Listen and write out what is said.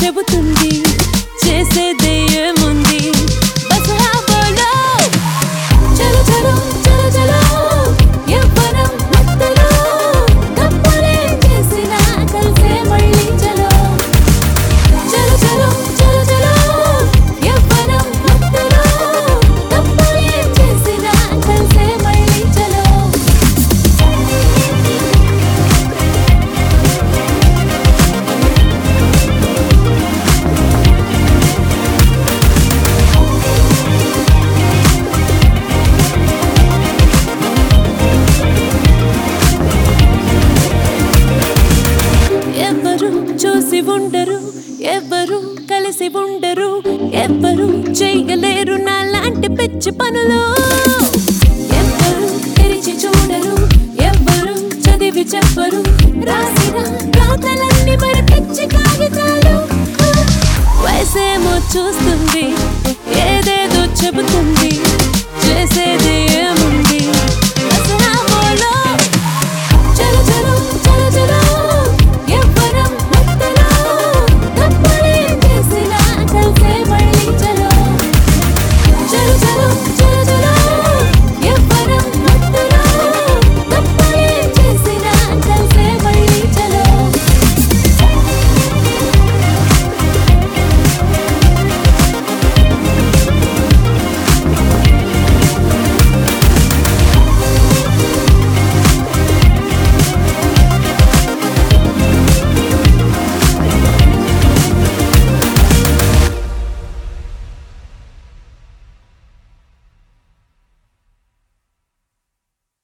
చెబుతుంది చేసేదే ఏముంది బస్ హాబోలో చలో చలో చలో చలో ఎవ్వరం మత్తలో తప్పులే చేసినా కలిసే మళ్ళీ చలో చలో చలో చలో చలో ఎవ్వరం మత్తలో తప్పులే చేసినా కలిసే మళ్ళీ చలో ఎవరు చూసి ఉండరు ఎవరు కలిసి ఉండరు ఎవరు చేయలేరు నాలాంటి పిచ్చి పనులు ఎవరు తెరిచి చూడరు ఎవరు చదివి చెప్పరు రాసిన రాతలన్నీ మరి పిచ్చి కాగితాలు వయసేమో చూస్తుంది ఏదేదో చెబుతుంది